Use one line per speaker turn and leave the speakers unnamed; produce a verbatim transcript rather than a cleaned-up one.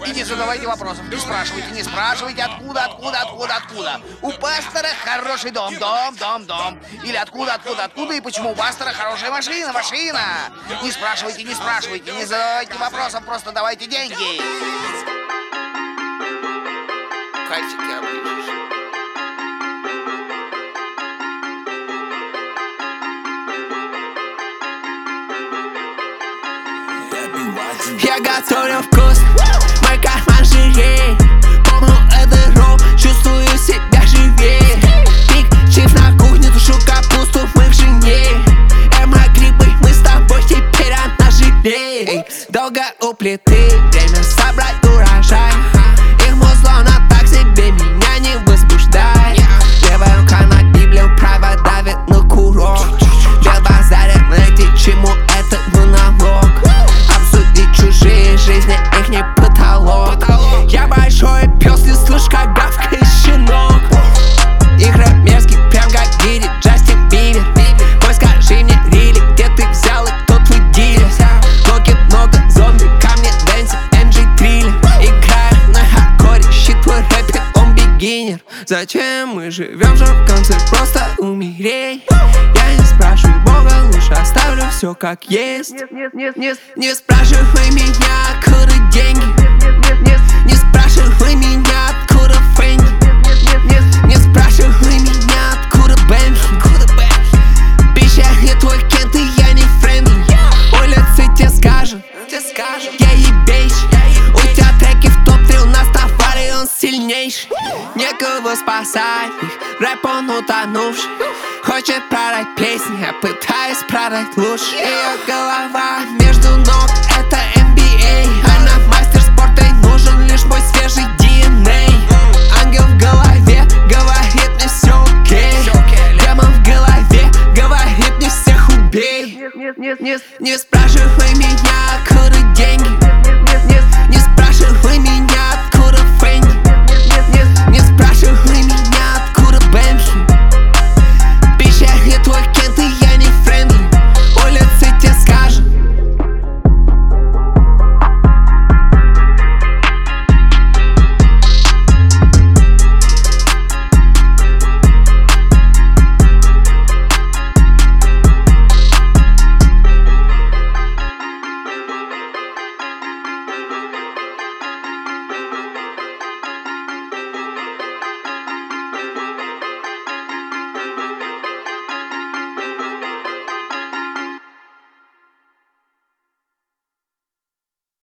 И не задавайте вопросов, не спрашивайте, не спрашивайте, откуда, откуда, откуда, откуда. У пастора хороший дом, дом, дом, дом. Или откуда, откуда, откуда, и почему у пастора хорошая машина, машина. Не спрашивайте, не спрашивайте, не задавайте вопросов, просто давайте деньги.
Пальчики оближешь.
Я готовлю вкус, мой карман жиреет. Помню этот рок, чувствую себя живее. Пик, чиф на кухне, тушу капусту, мы в жене. Эма грибы, мы с тобой, теперь она жалеет. Долго у плиты, время собрать урожай. Их музло на так себе меня не возбуждает. Левая рука на Библию, правая давит на курок. Без базаря найти, чему этот монолог. Обсудить чужие жизни, их не потолок. Я большой пес, не слышь, как гавкает щенок. Игры мерзкий, прям как гири, Джастин Бибер. Ой, скажи мне, Рили, где ты взял и кто твой дилер? Блоки много, зомби, камни, дэнси, эм джей триллер. Играю на хардкоре, щит твой рэпер, он бигинер. Зачем мы живем же в конце, просто умереть? Я не спрашиваю Бога, лучше оставлю все как есть. Не, не, не, не спрашивай меня, откуда деньги. Не спрашивай меня, откуда фэнги. Не спрашивай меня, откуда Бентли. Бич, я не твой кент, и я не френдли. Улицы тебе скажут, я ебейш. У тебя треки в топ три, у нас товар, и он сильнейший. Некого спасать их, рэп он утонувший. Хочет продать песни, я пытаюсь продать лучше. Ее голова